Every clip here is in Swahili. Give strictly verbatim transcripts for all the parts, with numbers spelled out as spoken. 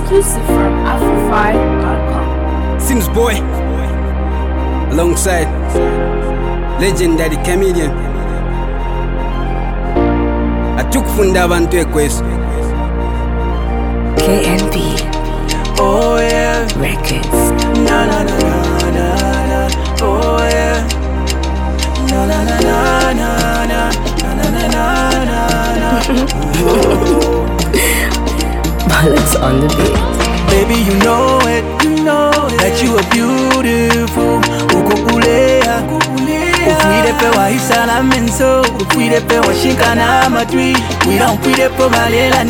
Exclusive from Afrofy dot com. Sims Boy, alongside legendary comedian. Atukufunda abantu ekweso. K N B. Oh yeah, Records. na na na na na na. Oh yeah, na na na na na na na na na na. Bollocks on the beat. Baby, you know it, you know it, that you are beautiful. Ukukulea, ufwire pe wa isala menso, ufwire pe wa shikana matwi, wira ufwire pe balela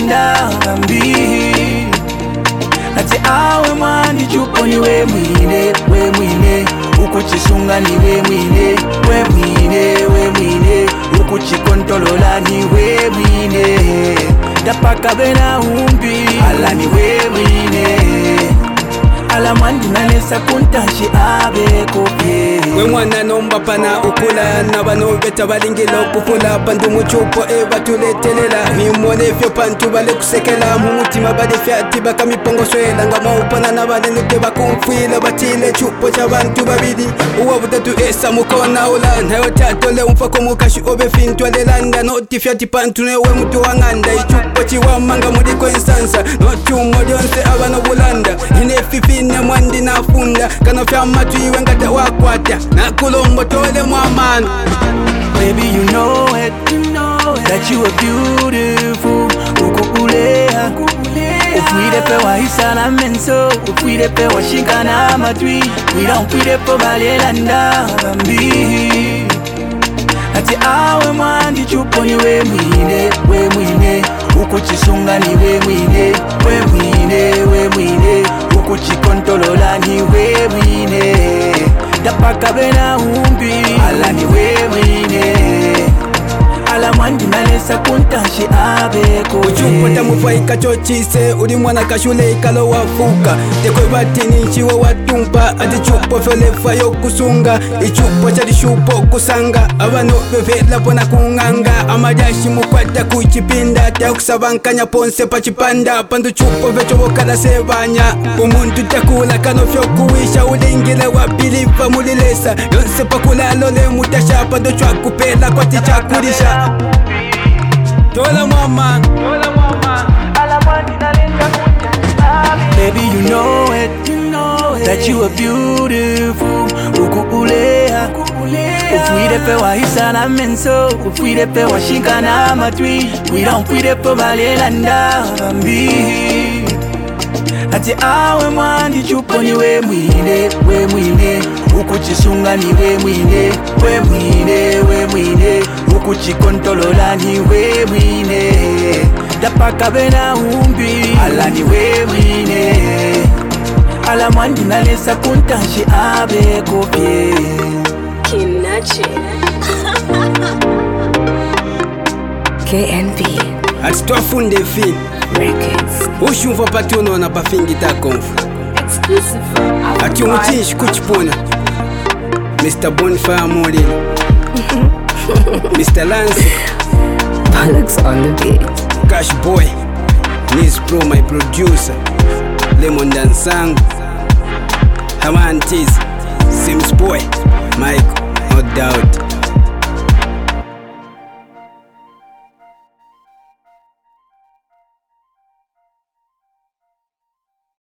ndambi. Ati awe mwandi chupo ni we mwine, we mwine, ukuchisunga ni we mwine, we mwine, we mwine, ukuchikontolola ni we mwine. Dapaka bena umbi, ala ni we mwine. Ala mwandi nalesa kuntashi abe kopye. We mwana nomba pana ukula na bano beta balingila okufula pandu muchupo eba tuletelela himone fyo pantu bale kusekela mu mutima bade fyati bakamipongo swela ngama upana na bale nuke bakumfila batile chupo cha bantu babidi uwa butatu esa mukona ula nayo tatole umfako mukashi obe fintwa lelanda noti fyati pantu newe mutu wanganda ichupo chiwa manga mudiko insansa noti umodionse abano bulanda inefifine mwandi nafunda kano fya matu iwe ngata wakwata na kulombo tole mwaman. Baby, you know it, you know it, that you are beautiful. Ukukulea, ufwire pe wa isala menso, ufwire pe wa shikana matwi, wira ufwire pe balela ndambi. Ati awe mwandi chupo ni we mwine, we mwine, ukuchisunga ni we mwine, we mwine, we mwine, ukuchikontolola ni we mwine. Dapaka bena umbi, ala ni we mwine. Ala mwandi nalesa kuntashi abe kopye. Uchupota mufaika chochise uli mwana kashule ikalo wafuka tekwe batini nchiwa watumpa ati chupo fyolefa yokusunga ichupo chali shupo kusanga abano bevela pona kunganga amajashi mukwata kuchipinda takusabankanya ponse pachipanda pandu chupo vechobokala sebanya umuntu takula kano fyokuwisha ulingile wapiliva mulilesa yonse pakula lole mutasha pandu chwakupela kwa tichakulisha. Tola mama, tola mama. Baby, you know it, you know it, that you are beautiful. Ukukulea, ufwire pe wa isala menso, ufwire pe wa shikana matwi, wira ufwire pe balela ndambi. Ati awe mwandi chupo ni we mwine, we mwine, ukuchisunga ni we mwine, we mwine, we mwine, ukuchikontolola ni we mwine. Dapaka bena umbi, ala ni we mwine. Ala mwandi nalesa kuntashi abe kopye. Kinachi. K N B. Ati twafunde fi Records. ushumva patuno na pafingi takomfu Exclusive from ati Afrofy umutinshi kuchipona Mister Bonfire Mori Mister Lance Bollocks on the beat. Cash Boy Niz Pro my producer Lemon Dansangu Hamantiz Sims Boy Michael no doubt